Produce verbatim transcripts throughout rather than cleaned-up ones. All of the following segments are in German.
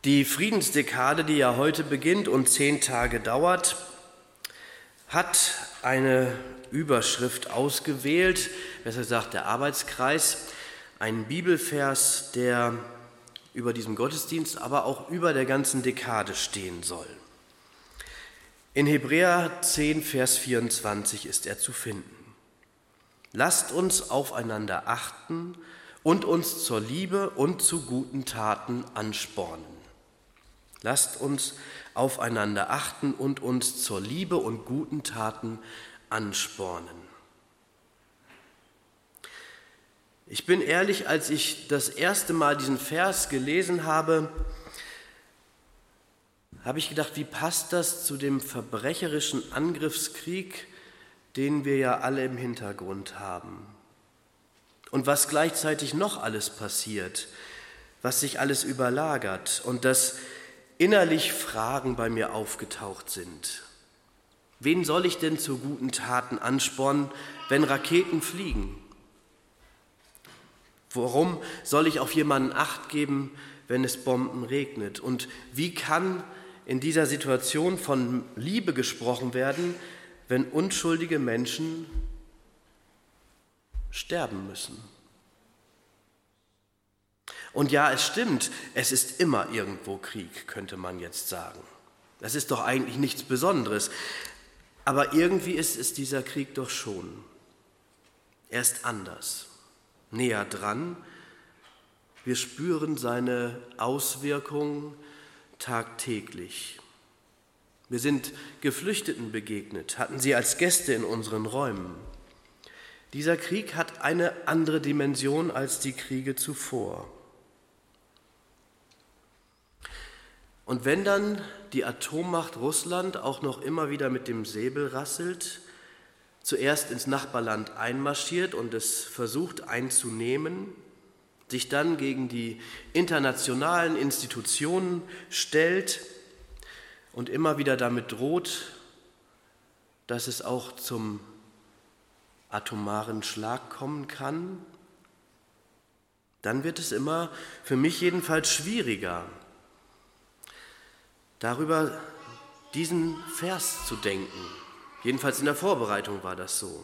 Die Friedensdekade, die ja heute beginnt und zehn Tage dauert, hat eine Überschrift ausgewählt, besser gesagt der Arbeitskreis, einen Bibelvers, der über diesem Gottesdienst, aber auch über der ganzen Dekade stehen soll. In Hebräer zehn, Vers vierundzwanzig ist er zu finden. Lasst uns aufeinander achten und uns zur Liebe und zu guten Taten anspornen. Lasst uns aufeinander achten und uns zur Liebe und guten Taten anspornen. Ich bin ehrlich, als ich das erste Mal diesen Vers gelesen habe, habe ich gedacht, wie passt das zu dem verbrecherischen Angriffskrieg, den wir ja alle im Hintergrund haben? Und was gleichzeitig noch alles passiert, was sich alles überlagert und dass innerlich Fragen bei mir aufgetaucht sind. Wen soll ich denn zu guten Taten anspornen, wenn Raketen fliegen? Warum soll ich auf jemanden Acht geben, wenn es Bomben regnet? Und wie kann in dieser Situation von Liebe gesprochen werden, wenn unschuldige Menschen sterben müssen? Und ja, es stimmt, es ist immer irgendwo Krieg, könnte man jetzt sagen. Das ist doch eigentlich nichts Besonderes. Aber irgendwie ist es dieser Krieg doch schon. Er ist anders, näher dran. Wir spüren seine Auswirkungen tagtäglich. Wir sind Geflüchteten begegnet, hatten sie als Gäste in unseren Räumen. Dieser Krieg hat eine andere Dimension als die Kriege zuvor. Und wenn dann die Atommacht Russland auch noch immer wieder mit dem Säbel rasselt, zuerst ins Nachbarland einmarschiert und es versucht einzunehmen, sich dann gegen die internationalen Institutionen stellt und immer wieder damit droht, dass es auch zum atomaren Schlag kommen kann, dann wird es immer, für mich jedenfalls, schwieriger, darüber diesen Vers zu denken. Jedenfalls in der Vorbereitung war das so.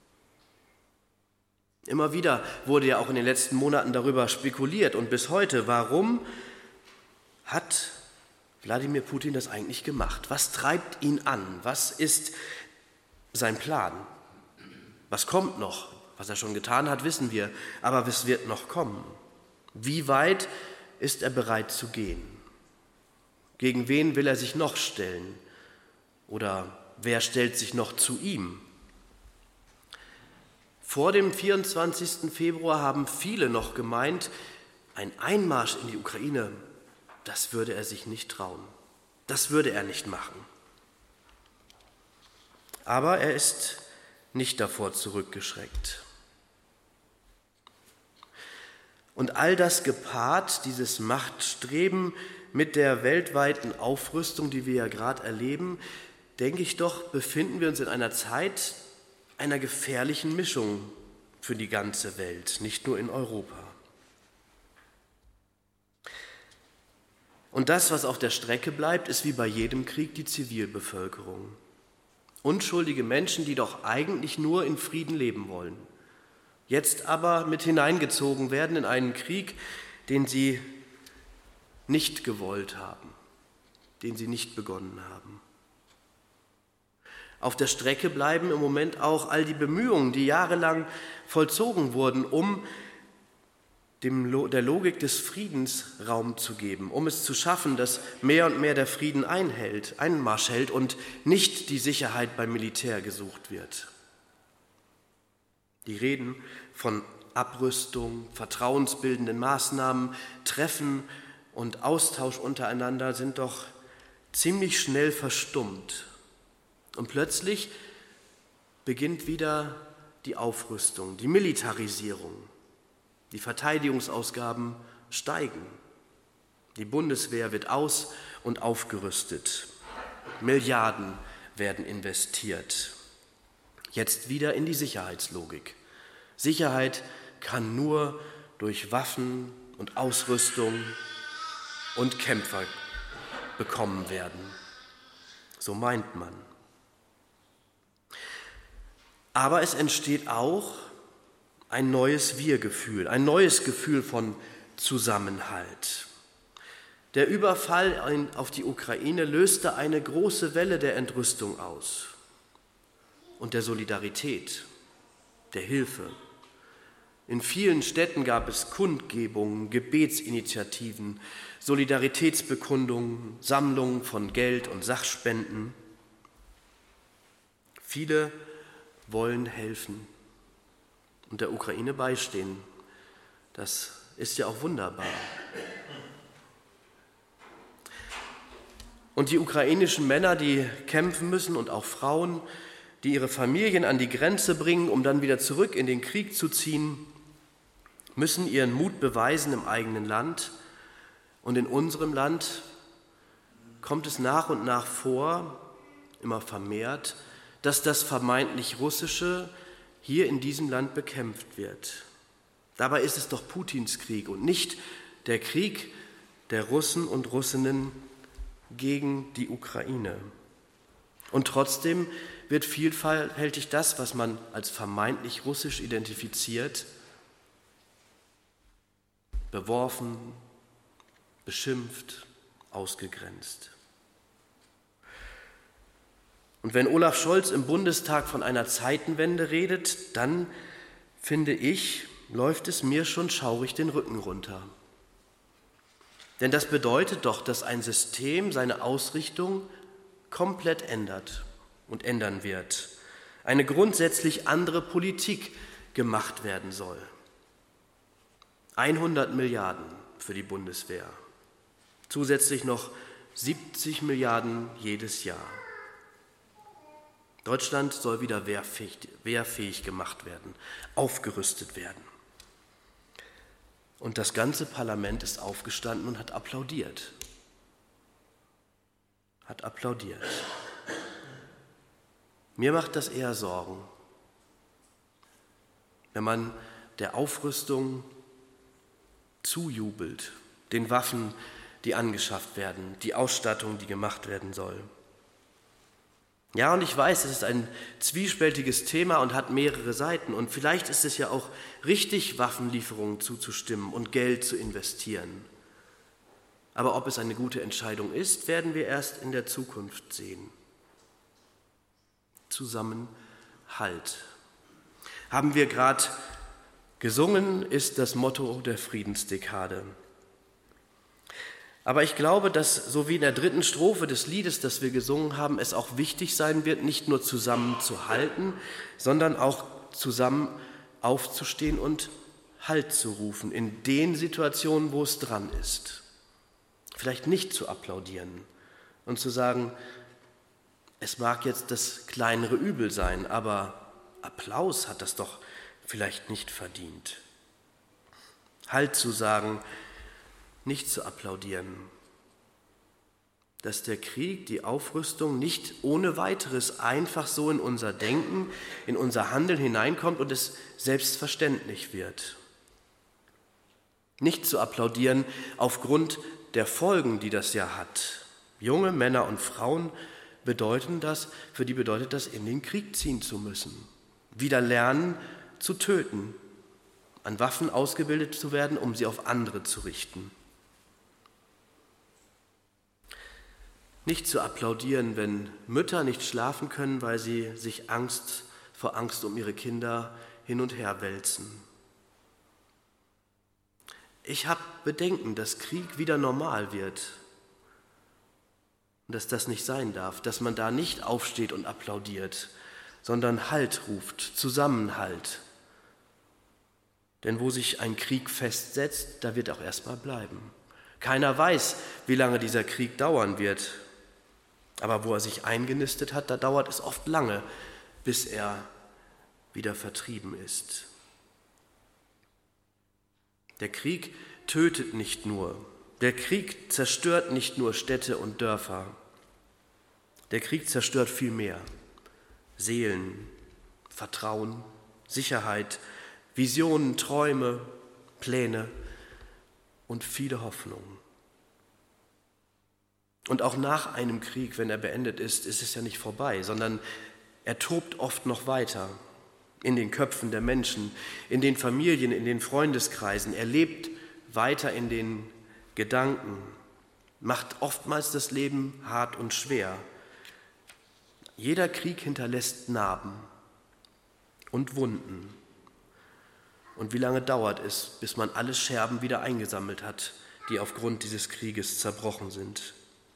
Immer wieder wurde ja auch in den letzten Monaten darüber spekuliert und bis heute, warum hat Wladimir Putin das eigentlich gemacht? Was treibt ihn an? Was ist sein Plan? Was kommt noch? Was er schon getan hat, wissen wir, aber es wird noch kommen. Wie weit ist er bereit zu gehen? Gegen wen will er sich noch stellen? Oder wer stellt sich noch zu ihm? Vor dem vierundzwanzigsten Februar haben viele noch gemeint, ein Einmarsch in die Ukraine, das würde er sich nicht trauen. Das würde er nicht machen. Aber er ist nicht davor zurückgeschreckt. Und all das gepaart, dieses Machtstreben mit der weltweiten Aufrüstung, die wir ja gerade erleben, denke ich doch, befinden wir uns in einer Zeit einer gefährlichen Mischung für die ganze Welt, nicht nur in Europa. Und das, was auf der Strecke bleibt, ist wie bei jedem Krieg die Zivilbevölkerung. Unschuldige Menschen, die doch eigentlich nur in Frieden leben wollen, jetzt aber mit hineingezogen werden in einen Krieg, den sie nicht gewollt haben, den sie nicht begonnen haben. Auf der Strecke bleiben im Moment auch all die Bemühungen, die jahrelang vollzogen wurden, um dem, der Logik des Friedens Raum zu geben, um es zu schaffen, dass mehr und mehr der Frieden einhält, Einmarsch hält und nicht die Sicherheit beim Militär gesucht wird. Die Reden von Abrüstung, vertrauensbildenden Maßnahmen, Treffen und Austausch untereinander sind doch ziemlich schnell verstummt. Und plötzlich beginnt wieder die Aufrüstung, die Militarisierung. Die Verteidigungsausgaben steigen. Die Bundeswehr wird aus- und aufgerüstet. Milliarden werden investiert. Jetzt wieder in die Sicherheitslogik. Sicherheit kann nur durch Waffen und Ausrüstung und Kämpfer bekommen werden. So meint man. Aber es entsteht auch ein neues Wir-Gefühl, ein neues Gefühl von Zusammenhalt. Der Überfall auf die Ukraine löste eine große Welle der Entrüstung aus und der Solidarität, der Hilfe. In vielen Städten gab es Kundgebungen, Gebetsinitiativen, Solidaritätsbekundungen, Sammlungen von Geld und Sachspenden. Viele wollen helfen und der Ukraine beistehen. Das ist ja auch wunderbar. Und die ukrainischen Männer, die kämpfen müssen und auch Frauen, die ihre Familien an die Grenze bringen, um dann wieder zurück in den Krieg zu ziehen, müssen ihren Mut beweisen im eigenen Land. Und in unserem Land kommt es nach und nach vor, immer vermehrt, dass das vermeintlich Russische hier in diesem Land bekämpft wird. Dabei ist es doch Putins Krieg und nicht der Krieg der Russen und Russinnen gegen die Ukraine. Und trotzdem wird vielfältig das, was man als vermeintlich russisch identifiziert, beworfen, beschimpft, ausgegrenzt. Und wenn Olaf Scholz im Bundestag von einer Zeitenwende redet, dann, finde ich, läuft es mir schon schaurig den Rücken runter. Denn das bedeutet doch, dass ein System seine Ausrichtung komplett ändert und ändern wird. Eine grundsätzlich andere Politik gemacht werden soll. hundert Milliarden für die Bundeswehr. Zusätzlich noch siebzig Milliarden jedes Jahr. Deutschland soll wieder wehrfähig, wehrfähig gemacht werden, aufgerüstet werden. Und das ganze Parlament ist aufgestanden und hat applaudiert. Hat applaudiert. Mir macht das eher Sorgen, wenn man der Aufrüstung zujubelt, den Waffen, die angeschafft werden, die Ausstattung, die gemacht werden soll. Ja, und ich weiß, es ist ein zwiespältiges Thema und hat mehrere Seiten. Und vielleicht ist es ja auch richtig, Waffenlieferungen zuzustimmen und Geld zu investieren. Aber ob es eine gute Entscheidung ist, werden wir erst in der Zukunft sehen. Zusammenhalt. Haben wir gerade gesungen, ist das Motto der Friedensdekade. Aber ich glaube, dass, so wie in der dritten Strophe des Liedes, das wir gesungen haben, es auch wichtig sein wird, nicht nur zusammenzuhalten, sondern auch zusammen aufzustehen und Halt zu rufen in den Situationen, wo es dran ist. Vielleicht nicht zu applaudieren und zu sagen, es mag jetzt das kleinere Übel sein, aber Applaus hat das doch vielleicht nicht verdient. Halt zu sagen, nicht zu applaudieren, dass der Krieg, die Aufrüstung nicht ohne weiteres einfach so in unser Denken, in unser Handeln hineinkommt und es selbstverständlich wird. Nicht zu applaudieren aufgrund der Folgen, die das ja hat. Junge Männer und Frauen bedeuten das, für die bedeutet das, in den Krieg ziehen zu müssen, wieder lernen zu töten, an Waffen ausgebildet zu werden, um sie auf andere zu richten. Nicht zu applaudieren, wenn Mütter nicht schlafen können, weil sie sich Angst vor Angst um ihre Kinder hin und her wälzen. Ich habe Bedenken, dass Krieg wieder normal wird und dass das nicht sein darf, dass man da nicht aufsteht und applaudiert, sondern Halt ruft, Zusammenhalt. Denn wo sich ein Krieg festsetzt, da wird auch erstmal bleiben. Keiner weiß, wie lange dieser Krieg dauern wird. Aber wo er sich eingenistet hat, da dauert es oft lange, bis er wieder vertrieben ist. Der Krieg tötet nicht nur. Der Krieg zerstört nicht nur Städte und Dörfer. Der Krieg zerstört viel mehr. Seelen, Vertrauen, Sicherheit, Visionen, Träume, Pläne und viele Hoffnungen. Und auch nach einem Krieg, wenn er beendet ist, ist es ja nicht vorbei, sondern er tobt oft noch weiter in den Köpfen der Menschen, in den Familien, in den Freundeskreisen. Er lebt weiter in den Gedanken, macht oftmals das Leben hart und schwer. Jeder Krieg hinterlässt Narben und Wunden. Und wie lange dauert es, bis man alle Scherben wieder eingesammelt hat, die aufgrund dieses Krieges zerbrochen sind?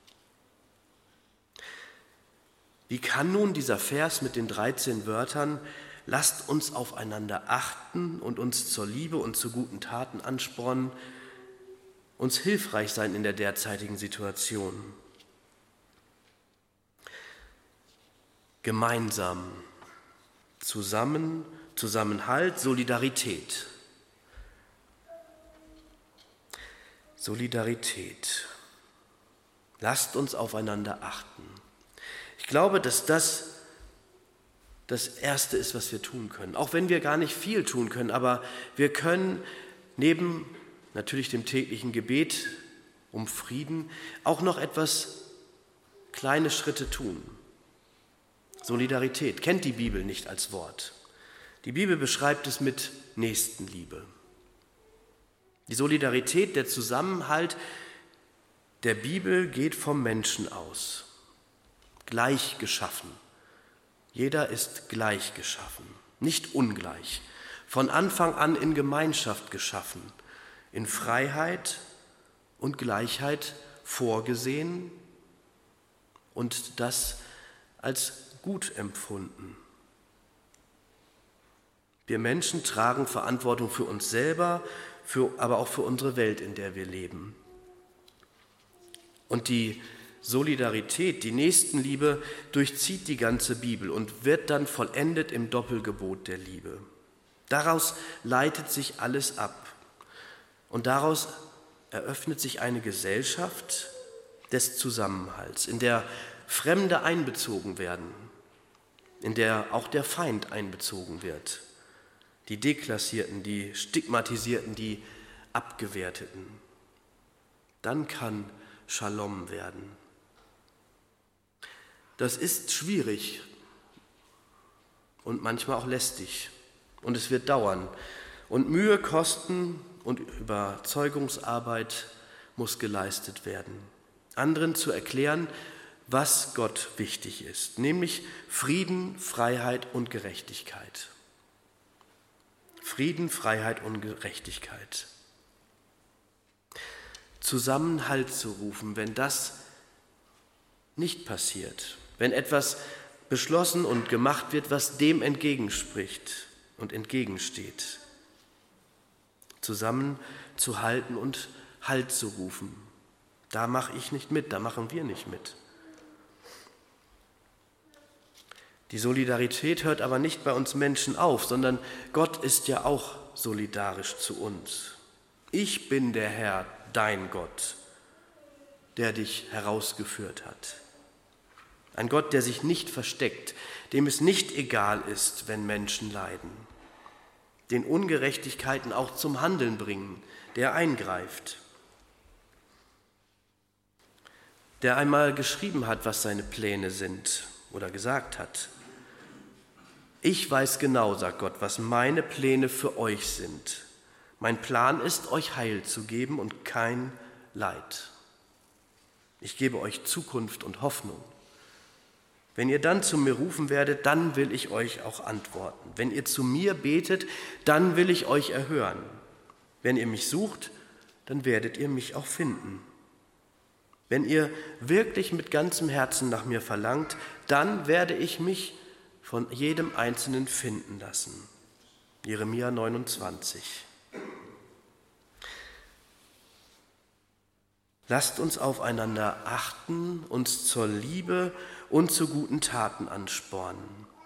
Wie kann nun dieser Vers mit den dreizehn Wörtern, lasst uns aufeinander achten und uns zur Liebe und zu guten Taten anspornen, uns hilfreich sein in der derzeitigen Situation? Gemeinsam, zusammen, Zusammenhalt, Solidarität. Solidarität. Lasst uns aufeinander achten. Ich glaube, dass das das Erste ist, was wir tun können. Auch wenn wir gar nicht viel tun können, aber wir können neben natürlich dem täglichen Gebet um Frieden auch noch etwas kleine Schritte tun. Solidarität kennt die Bibel nicht als Wort. Die Bibel beschreibt es mit Nächstenliebe. Die Solidarität, der Zusammenhalt der Bibel geht vom Menschen aus. Gleich geschaffen. Jeder ist gleich geschaffen, nicht ungleich. Von Anfang an in Gemeinschaft geschaffen, in Freiheit und Gleichheit vorgesehen und das als gut empfunden. Wir Menschen tragen Verantwortung für uns selber, für, aber auch für unsere Welt, in der wir leben. Und die Solidarität, die Nächstenliebe durchzieht die ganze Bibel und wird dann vollendet im Doppelgebot der Liebe. Daraus leitet sich alles ab und daraus eröffnet sich eine Gesellschaft des Zusammenhalts, in der Fremde einbezogen werden, in der auch der Feind einbezogen wird, die Deklassierten, die Stigmatisierten, die Abgewerteten. Dann kann Shalom werden. Das ist schwierig und manchmal auch lästig und es wird dauern. Und Mühe, Kosten und Überzeugungsarbeit muss geleistet werden, anderen zu erklären, was Gott wichtig ist, nämlich Frieden, Freiheit und Gerechtigkeit. Frieden, Freiheit und Gerechtigkeit. Zusammenhalt zu rufen, wenn das nicht passiert, wenn etwas beschlossen und gemacht wird, was dem entgegenspricht und entgegensteht. Zusammenzuhalten und Halt zu rufen. Da mache ich nicht mit, da machen wir nicht mit. Die Solidarität hört aber nicht bei uns Menschen auf, sondern Gott ist ja auch solidarisch zu uns. Ich bin der Herr, dein Gott, der dich herausgeführt hat. Ein Gott, der sich nicht versteckt, dem es nicht egal ist, wenn Menschen leiden, den Ungerechtigkeiten auch zum Handeln bringen, der eingreift, der einmal geschrieben hat, was seine Pläne sind oder gesagt hat. Ich weiß genau, sagt Gott, was meine Pläne für euch sind. Mein Plan ist, euch Heil zu geben und kein Leid. Ich gebe euch Zukunft und Hoffnung. Wenn ihr dann zu mir rufen werdet, dann will ich euch auch antworten. Wenn ihr zu mir betet, dann will ich euch erhören. Wenn ihr mich sucht, dann werdet ihr mich auch finden. Wenn ihr wirklich mit ganzem Herzen nach mir verlangt, dann werde ich mich von jedem Einzelnen finden lassen. Jeremia neunundzwanzig. Lasst uns aufeinander achten, uns zur Liebe und zu guten Taten anspornen.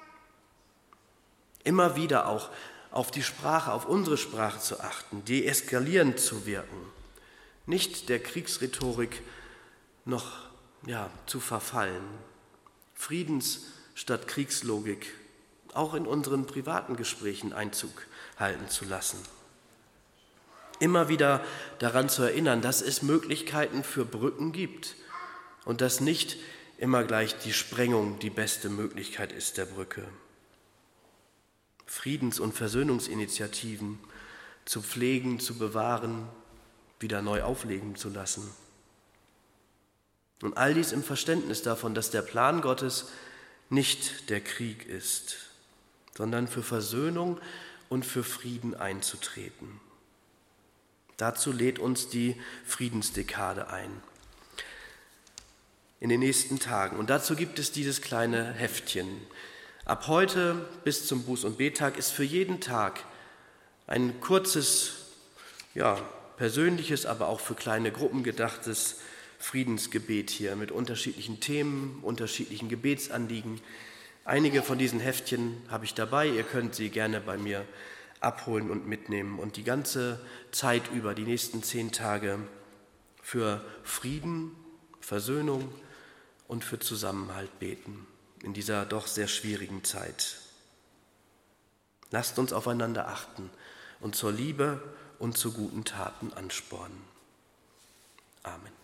Immer wieder auch auf die Sprache, auf unsere Sprache zu achten, deeskalierend zu wirken, nicht der Kriegsrhetorik noch ja, zu verfallen. Friedens- statt Kriegslogik auch in unseren privaten Gesprächen Einzug halten zu lassen. Immer wieder daran zu erinnern, dass es Möglichkeiten für Brücken gibt und dass nicht immer gleich die Sprengung die beste Möglichkeit ist der Brücke. Friedens- und Versöhnungsinitiativen zu pflegen, zu bewahren, wieder neu auflegen zu lassen. Und all dies im Verständnis davon, dass der Plan Gottes nicht der Krieg ist, sondern für Versöhnung und für Frieden einzutreten. Dazu lädt uns die Friedensdekade ein in den nächsten Tagen. Und dazu gibt es dieses kleine Heftchen. Ab heute bis zum Buß- und Bettag ist für jeden Tag ein kurzes, ja, persönliches, aber auch für kleine Gruppen gedachtes Friedensgebet hier mit unterschiedlichen Themen, unterschiedlichen Gebetsanliegen. Einige von diesen Heftchen habe ich dabei. Ihr könnt sie gerne bei mir abholen und mitnehmen und die ganze Zeit über, die nächsten zehn Tage, für Frieden, Versöhnung und für Zusammenhalt beten in dieser doch sehr schwierigen Zeit. Lasst uns aufeinander achten und zur Liebe und zu guten Taten anspornen. Amen.